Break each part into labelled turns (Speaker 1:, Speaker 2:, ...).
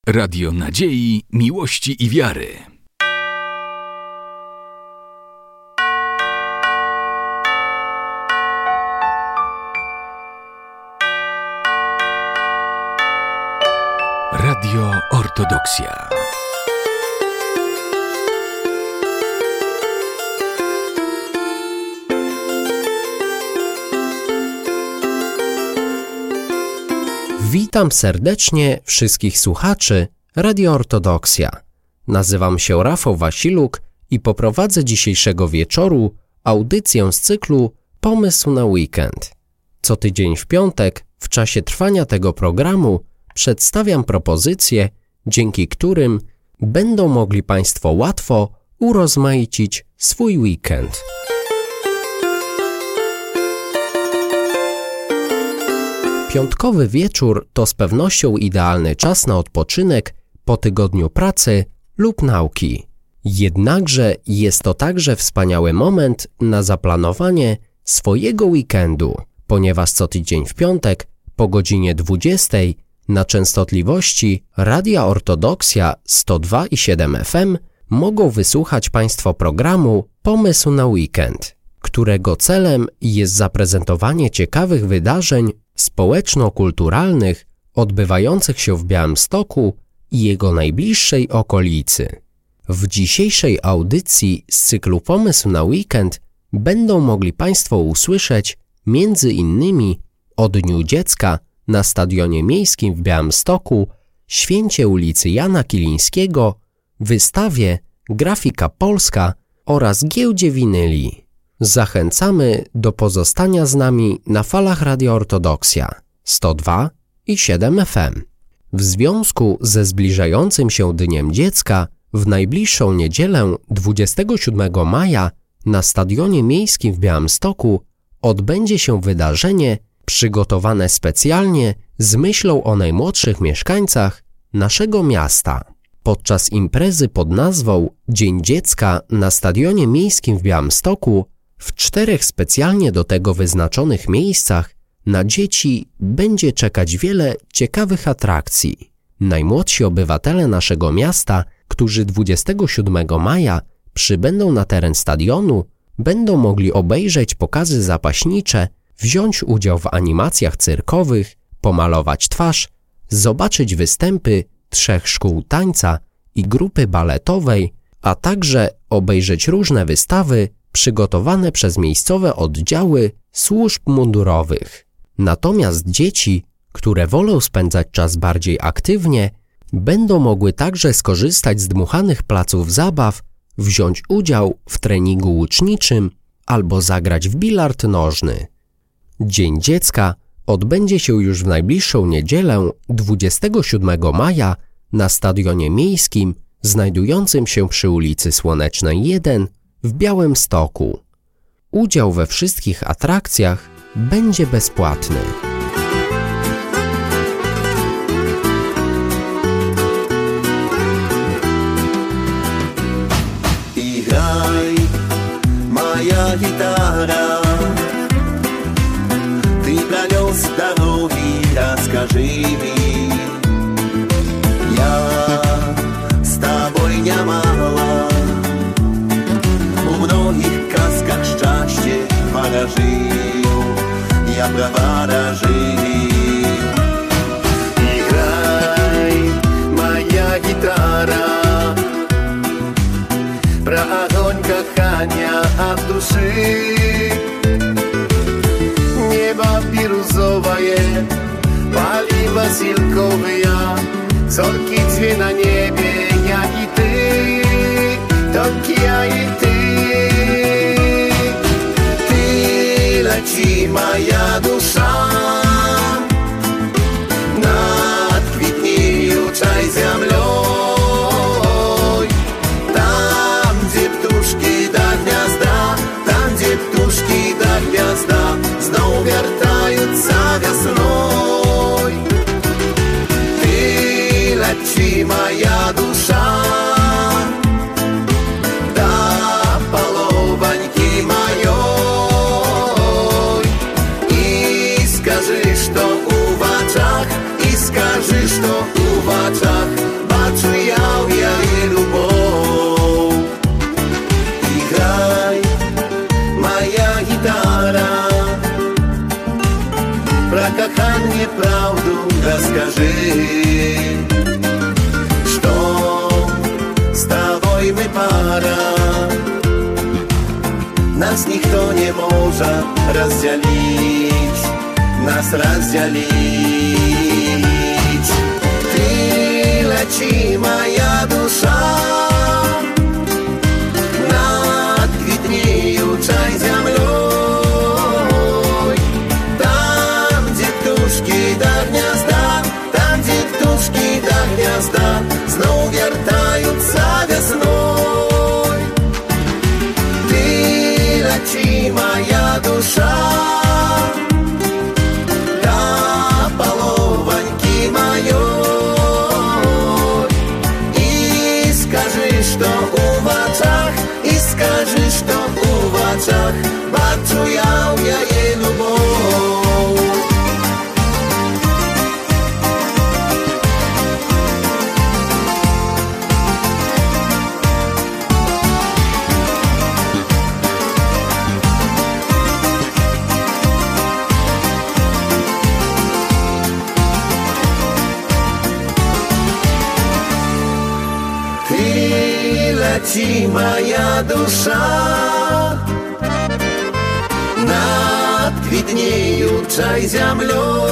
Speaker 1: Radio nadziei, miłości i wiary. Radio Ortodoksja.
Speaker 2: Witam serdecznie wszystkich słuchaczy Radio Ortodoksja. Nazywam się Rafał Wasiluk i poprowadzę dzisiejszego wieczoru audycję z cyklu Pomysł na weekend. Co tydzień w piątek, w czasie trwania tego programu, przedstawiam propozycje, dzięki którym będą mogli Państwo łatwo urozmaicić swój weekend. Piątkowy wieczór to z pewnością idealny czas na odpoczynek po tygodniu pracy lub nauki. Jednakże jest to także wspaniały moment na zaplanowanie swojego weekendu, ponieważ co tydzień w piątek po godzinie 20 na częstotliwości Radia Ortodoksja 102,7 FM mogą wysłuchać Państwo programu Pomysł na weekend, którego celem jest zaprezentowanie ciekawych wydarzeń społeczno-kulturalnych odbywających się w Białymstoku i jego najbliższej okolicy. W dzisiejszej audycji z cyklu Pomysł na weekend będą mogli Państwo usłyszeć między innymi o Dniu Dziecka na Stadionie Miejskim w Białymstoku, święcie ulicy Jana Kilińskiego, wystawie Grafika Polska oraz giełdzie winyli. Zachęcamy do pozostania z nami na falach Radio Ortodoksja 102,7 FM. W związku ze zbliżającym się Dniem Dziecka w najbliższą niedzielę 27 maja na Stadionie Miejskim w Białymstoku odbędzie się wydarzenie przygotowane specjalnie z myślą o najmłodszych mieszkańcach naszego miasta. Podczas imprezy pod nazwą Dzień Dziecka na Stadionie Miejskim w Białymstoku w 4 specjalnie do tego wyznaczonych miejscach na dzieci będzie czekać wiele ciekawych atrakcji. Najmłodsi obywatele naszego miasta, którzy 27 maja przybędą na teren stadionu, będą mogli obejrzeć pokazy zapaśnicze, wziąć udział w animacjach cyrkowych, pomalować twarz, zobaczyć występy 3 szkół tańca i grupy baletowej, a także obejrzeć różne wystawy przygotowane przez miejscowe oddziały służb mundurowych. Natomiast dzieci, które wolą spędzać czas bardziej aktywnie, będą mogły także skorzystać z dmuchanych placów zabaw, wziąć udział w treningu łuczniczym albo zagrać w bilard nożny. Dzień Dziecka odbędzie się już w najbliższą niedzielę 27 maja na Stadionie Miejskim znajdującym się przy ulicy Słonecznej 1 w Białymstoku. Udział we wszystkich atrakcjach będzie bezpłatny.
Speaker 3: I graj, moja gitara, ty dla nią stanowi, rozkaży mi. Ja z tobą nie mała, u mnogich kaskach szczęście wyrażył, ja prawa żył. I graj, moja gitara, про огонь кохания от души. Небо бирюзовое, поли васильковые, зоркий цвет на небе, я и ты, только я и ты. Ты лети, моя душа, над квітніючою землей. Птушки до гнезда снова вертаются весной. Ты лети, моя душа, до половинки моей, и скажи, что у в очах, и скажи, что у в очах nie może rozdzielić, nas rozdzielić. Ty leci moja dusza nad kwitniejącej ziemią, tam gdzie ptuszki do gniazda, tam gdzie ptuszki do gniazda znów wiertająca wiosną. Ty leci moja dusza do polowańki mojej i skażesz to u oczach, i skażesz to u oczach, bardzo ja jej любов. Leci moja dusza nad kwitniejącej ziemią,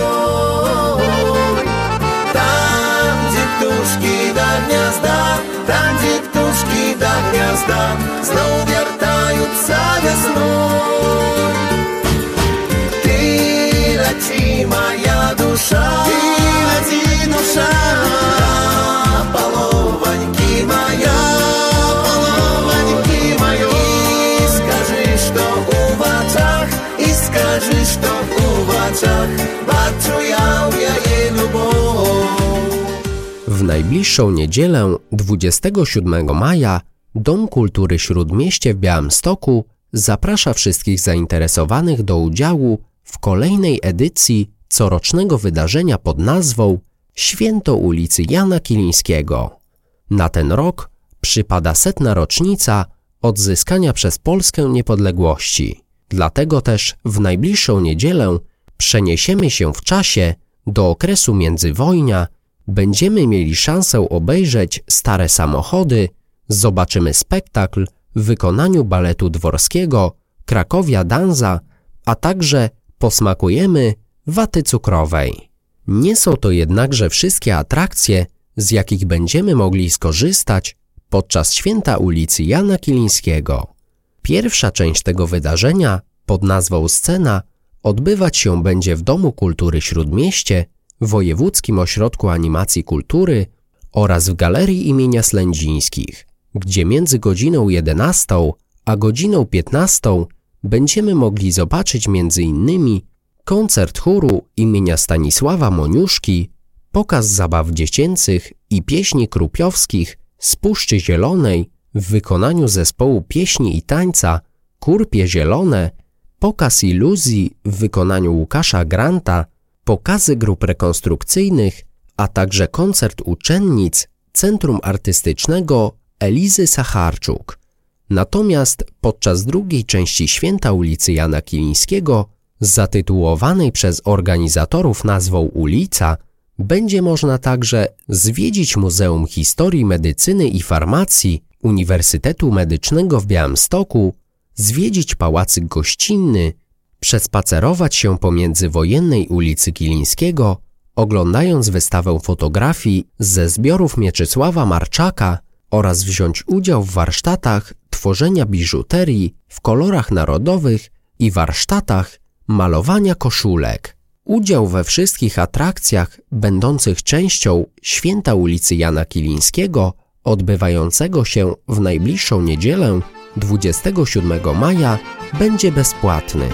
Speaker 3: tam gdzie ptuszki do gniazda, tam gdzie ptuszki do gniazda znów wiertająca wiosną. Ty leci moja dusza, ty leci dusza do polowańki mojej. Скажешь, что в очах бачу я jej любов.
Speaker 2: W najbliższą niedzielę, 27 maja, Dom Kultury Śródmieście w Białymstoku zaprasza wszystkich zainteresowanych do udziału w kolejnej edycji corocznego wydarzenia pod nazwą Święto ulicy Jana Kilińskiego. Na ten rok przypada 100. rocznica odzyskania przez Polskę niepodległości. Dlatego też w najbliższą niedzielę przeniesiemy się w czasie do okresu międzywojnia, będziemy mieli szansę obejrzeć stare samochody, zobaczymy spektakl w wykonaniu baletu dworskiego Krakowia Danza, a także posmakujemy waty cukrowej. Nie są to jednakże wszystkie atrakcje, z jakich będziemy mogli skorzystać podczas Święta ulicy Jana Kilińskiego. Pierwsza część tego wydarzenia, pod nazwą Scena, odbywać się będzie w Domu Kultury Śródmieście, Wojewódzkim Ośrodku Animacji Kultury oraz w Galerii imienia Slędzińskich, gdzie między godziną 11 a godziną 15 będziemy mogli zobaczyć m.in. koncert chóru imienia Stanisława Moniuszki, pokaz zabaw dziecięcych i pieśni krupiowskich z Puszczy Zielonej w wykonaniu zespołu pieśni i tańca Kurpie Zielone, pokaz iluzji w wykonaniu Łukasza Granta, pokazy grup rekonstrukcyjnych, a także koncert uczennic Centrum Artystycznego Elizy Sacharczuk. Natomiast podczas drugiej części Święta ulicy Jana Kilińskiego, zatytułowanej przez organizatorów nazwą Ulica, będzie można także zwiedzić Muzeum Historii Medycyny i Farmacji Uniwersytetu Medycznego w Białymstoku, zwiedzić Pałacyk Gościnny, przespacerować się po międzywojennej ulicy Kilińskiego, oglądając wystawę fotografii ze zbiorów Mieczysława Marczaka oraz wziąć udział w warsztatach tworzenia biżuterii w kolorach narodowych i warsztatach malowania koszulek. Udział we wszystkich atrakcjach będących częścią Święta ulicy Jana Kilińskiego odbywającego się w najbliższą niedzielę 27 maja będzie bezpłatny.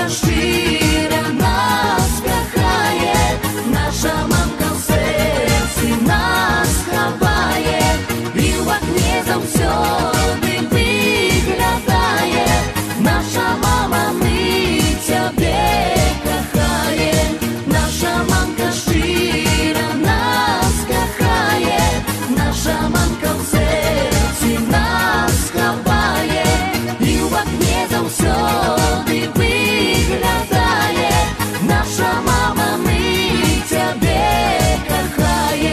Speaker 4: щира нас кохає, наша мамка в серці нас ховає, і в окні завсюди виглядає, наша мама, ми тебе кохає, наша мамка щира нас кохає, наша мамка в серці нас ховає, і в окні завсюди виглядає, наша мама, ми тебе кохає.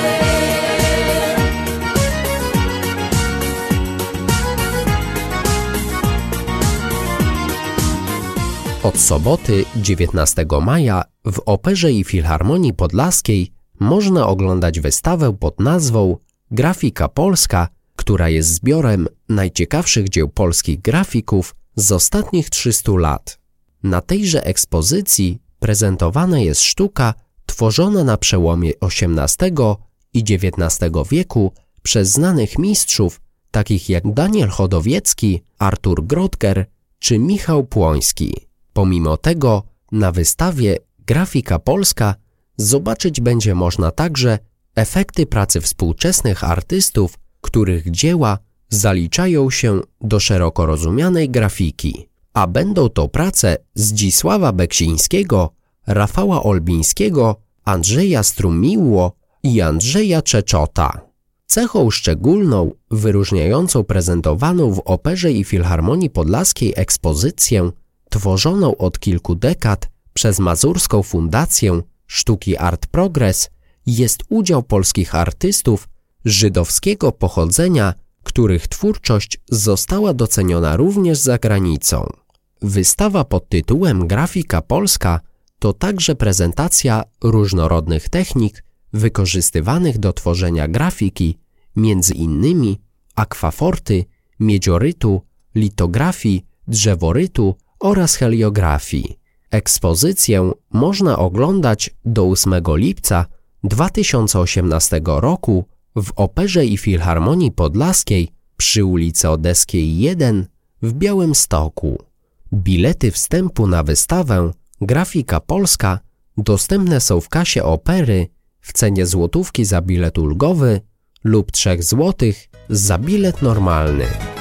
Speaker 2: Od soboty 19 maja w Operze i Filharmonii Podlaskiej można oglądać wystawę pod nazwą Grafika Polska, która jest zbiorem najciekawszych dzieł polskich grafików z ostatnich 300 lat. Na tejże ekspozycji prezentowana jest sztuka tworzona na przełomie XVIII i XIX wieku przez znanych mistrzów takich jak Daniel Chodowiecki, Artur Grottger czy Michał Płoński. Pomimo tego na wystawie Grafika Polska zobaczyć będzie można także efekty pracy współczesnych artystów, których dzieła zaliczają się do szeroko rozumianej grafiki, a będą to prace Zdzisława Beksińskiego, Rafała Olbińskiego, Andrzeja Strumiło i Andrzeja Czeczota. Cechą szczególną, wyróżniającą prezentowaną w Operze i Filharmonii Podlaskiej ekspozycję, tworzoną od kilku dekad przez Mazurską Fundację Sztuki Art Progress, jest udział polskich artystów żydowskiego pochodzenia, których twórczość została doceniona również za granicą. Wystawa pod tytułem Grafika Polska to także prezentacja różnorodnych technik wykorzystywanych do tworzenia grafiki, między innymi akwaforty, miedziorytu, litografii, drzeworytu oraz heliografii. Ekspozycję można oglądać do 8 lipca 2018 roku w Operze i Filharmonii Podlaskiej przy ulicy Odeskiej 1 w Białymstoku. Bilety wstępu na wystawę Grafika Polska dostępne są w kasie opery w cenie złotówki za bilet ulgowy lub 3 złotych za bilet normalny.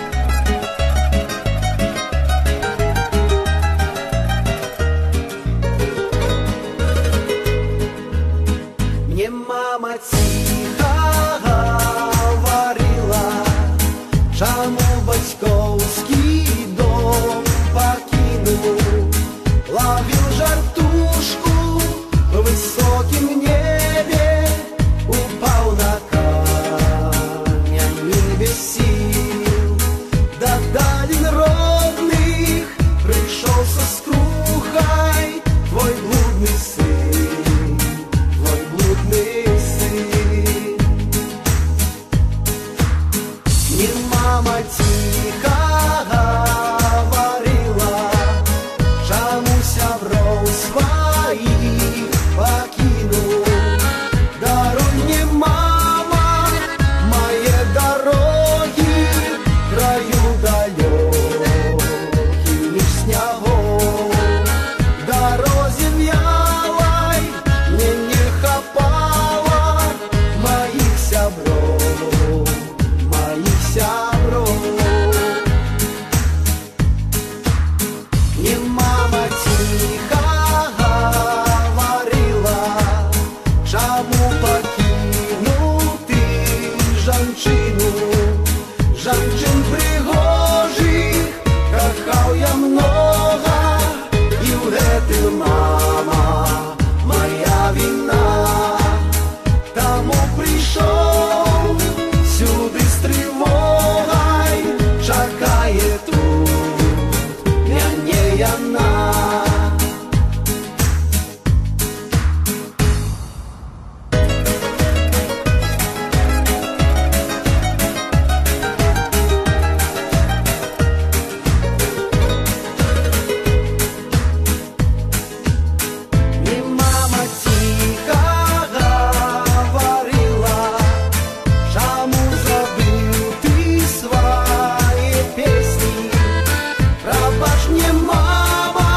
Speaker 3: Мне мама тихо говорила, чому батьківський дом покинув, ловив жартушку в високім небі, упав на камінь без сил, до далін родних прийшов со скрухой твой блудний син, твой блудний син. Мне мама тихо говорила, чому сябров своїх покинув. Даруй мне, мама, мои дороги, краю далеких між снягов. Дорозі в'ялой мне не хапала моих сябров, моих сябров. Мне мама тихо говорила, чому покинув ти жанчину, жанчин пригожих кохав я много, і в гэтым, мама, моя вина. Тому прийшов сюди з тривогой, чекає тут мяне яна. Мне мама тихо говорила, чому забив ти свої пісні. Пробач мне, мама,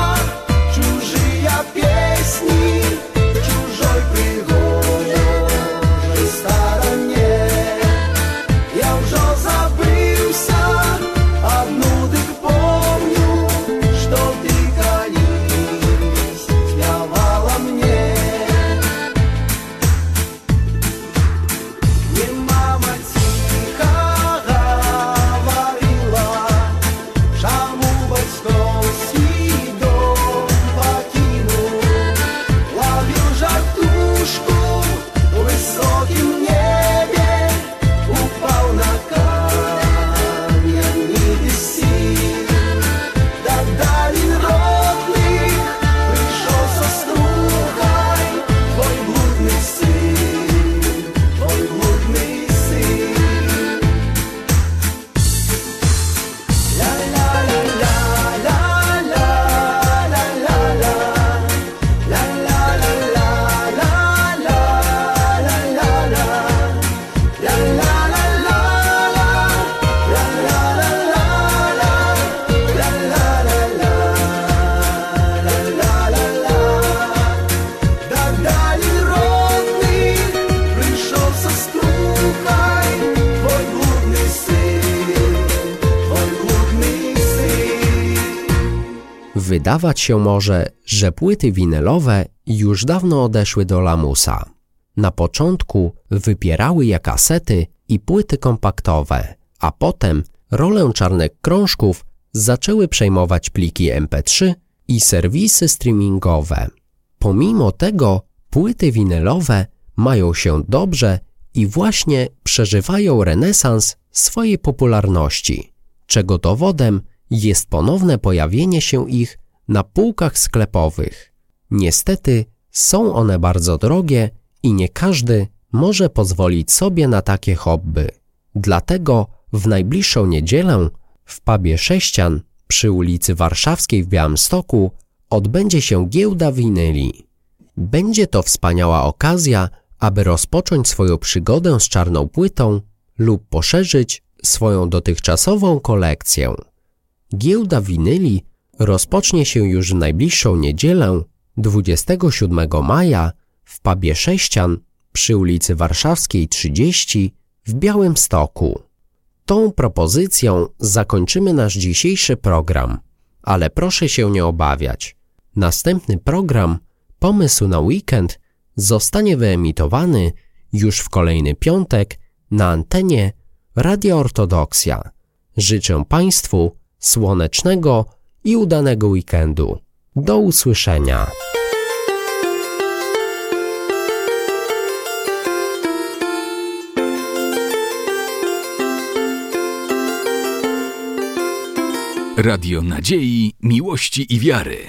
Speaker 2: Wydawać się może, że płyty winylowe już dawno odeszły do lamusa. Na początku wypierały je kasety i płyty kompaktowe, a potem rolę czarnych krążków zaczęły przejmować pliki MP3 i serwisy streamingowe. Pomimo tego płyty winylowe mają się dobrze i właśnie przeżywają renesans swojej popularności, czego dowodem jest ponowne pojawienie się ich na półkach sklepowych. Niestety są one bardzo drogie i nie każdy może pozwolić sobie na takie hobby. Dlatego w najbliższą niedzielę w pubie Sześcian przy ulicy Warszawskiej w Białymstoku odbędzie się giełda winyli. Będzie to wspaniała okazja, aby rozpocząć swoją przygodę z czarną płytą lub poszerzyć swoją dotychczasową kolekcję. Giełda winyli rozpocznie się już w najbliższą niedzielę 27 maja w pubie Sześcian przy ulicy Warszawskiej 30 w Białymstoku. Tą propozycją zakończymy nasz dzisiejszy program, ale proszę się nie obawiać. Następny program, Pomysł na weekend, zostanie wyemitowany już w kolejny piątek na antenie Radia Ortodoksja. Życzę Państwu słonecznego i udanego weekendu. Do usłyszenia.
Speaker 1: Radio Nadziei, Miłości i Wiary.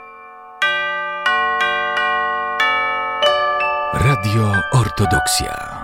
Speaker 1: Radio Ortodoksja.